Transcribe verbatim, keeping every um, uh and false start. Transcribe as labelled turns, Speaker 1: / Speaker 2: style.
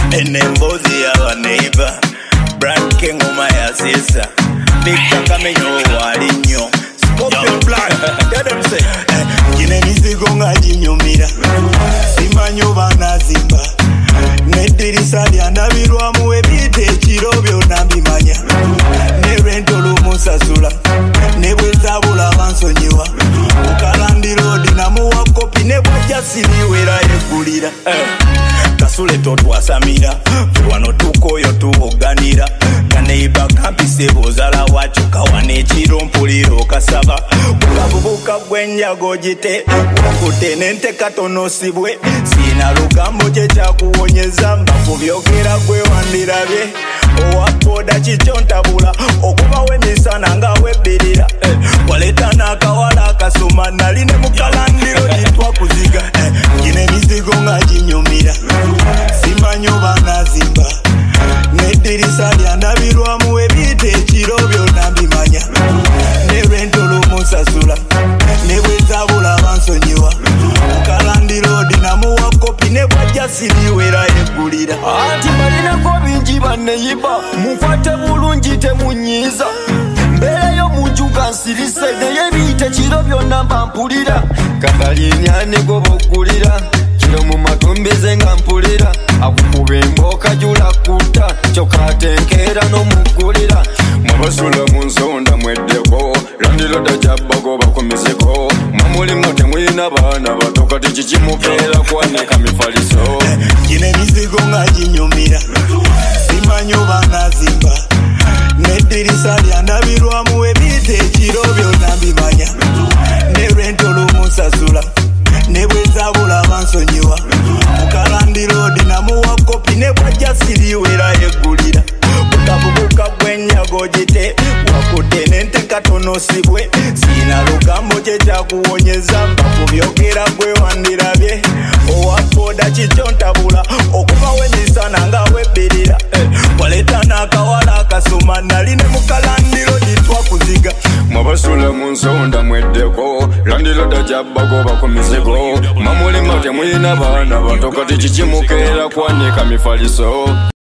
Speaker 1: enembozi ya neighbor brand kengoma ya sisa bika kamenyo wali nnyo Scorpion Black get them say kine mizigo nga jinyumira simanyo banazimba nedirisa lyandabirwamu ebiyite ekiro byonna mbimanya ne rento lumusasula ne bwezabula bansonyiwa Mukalandi Road namuwa kopi ne bwajja siriwera eggulira kasule totwasamira wano tukoyo tuwoganira kaneiba kampise bozala wacho kawana ekiro mpuliro kasaba bukabubuka gwenjago gite wakute nente katonosibwe sina lugambo kye kyakuwonyeza mbafu byogera gwe wandirabye owapoda kikyontabula okubawo emisana nga webbirira eh, waleta n'akawala akasoma nali ne Mukalandi Road twakuziga eh, gine emizigo nga ginyumira simanyo banazimba nedirisa lyandabirwamu ebiyite ekiro byonna mbimanya ne rento lumusasula ne bwezabula bansonyiwa Mukalandi Road namuwa kopi ne bwajja siriwera eggulira
Speaker 2: anti balinako bingi banneyiba munkwate bulungi temunyiiza mbeereyo munjuga nsirise naye ebiyite kiro byonna mbampulira kakalinyane goboggulira kiro mu matumbeze nga mpulira akukuba emboka jula kutta kyokatenkeera n'omuggulira mwabasula mu nsonda mweddeko landiroda jabbago bakomezeko mwamulimu temulina baana bato kati kikimukeera kwanika mifaliso
Speaker 1: gino emizigo nga ginyumira simanyo banazimba nedirisa lyandabirwamu ebiyite ekiro byonna mbimanya ne rento lumusasula ne bwezabula bansonyiwa Mukalandi Road namuwa kopi ne bwajja siriwera eggulira bukabubuka gwenjago gite wakute nente katonosibwe sina lugambo kye kyakuwonyeza mbafu byogera gwe wandirabye owapoda kikyontabula okubawo emisana nga webbirira eh, waleta n'akawala akasoma nali ne Mukalandi Road twakuziga
Speaker 2: mwabasula mu nsonda mweddeko landiroda jabbago bakomezeko mamulima temulina baana bato kati kikimukeera kwanika mifaliso